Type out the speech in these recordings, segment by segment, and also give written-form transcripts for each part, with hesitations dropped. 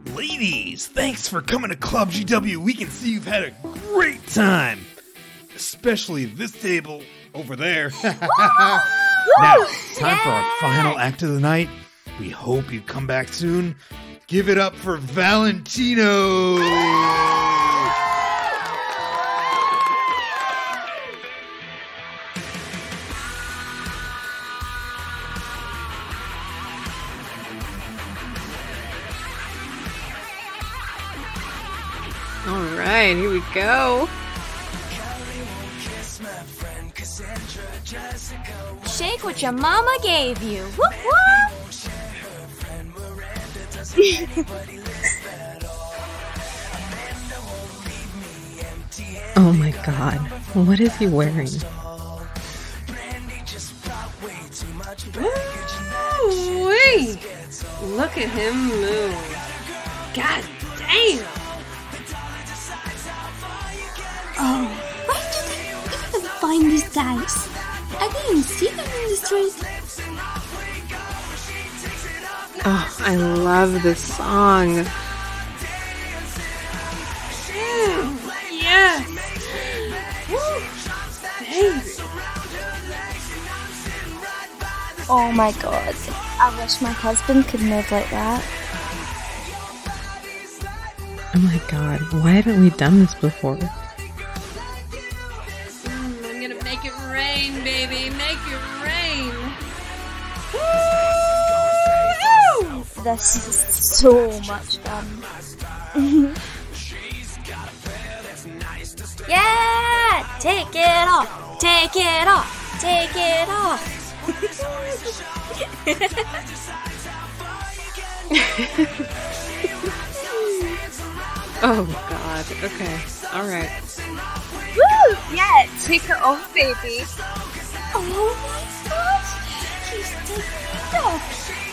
Ladies, thanks for coming to Club GW. We can see you've had a great time. Especially this table over there. Now, it's time for our final act of the night. We hope you come back soon. Give it up for Valentino. Alright, here we go. Shake what your mama gave you. Whoop whoop! Oh my god, what is he wearing? Woo-wee! Look at him move. God damn! Oh, where did they even find these guys? I didn't see them in the street. Oh, I love this song. Yes! Woo! Baby! Oh my god. I wish my husband could move like that. Oh my god, why haven't we done this before? I'm gonna make it rain, baby! Make it rain! Woo! This is so much fun. Yeah! Take it off! Take it off! Take it off! Oh god, okay, alright. Woo! Yeah, take it off, baby. Oh my gosh! He's taking it off!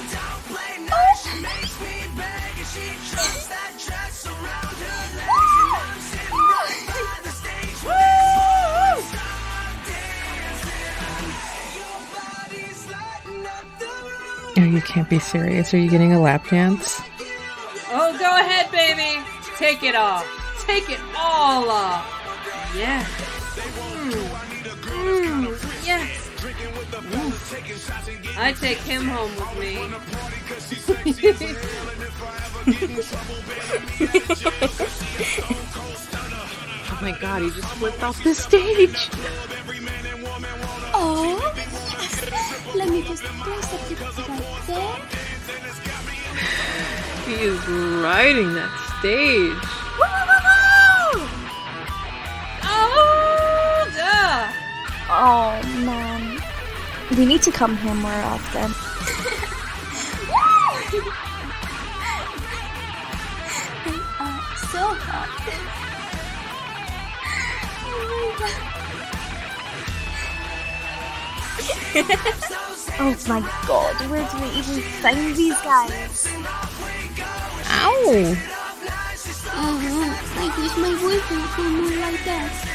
Oh, you can't be serious. Are you getting a lap dance? Oh, go ahead, baby. Take it off. Take it all off. Yeah. Yes. I take him home with me. Oh my god, he just flipped off the stage. Oh, yes. Let me just press a bit right there. He is riding that stage. Oh, duh. Oh, man. We need to come here more often. They are so hot. Oh my god, where do we even find these guys? Ow! I wish my boyfriend could move like that.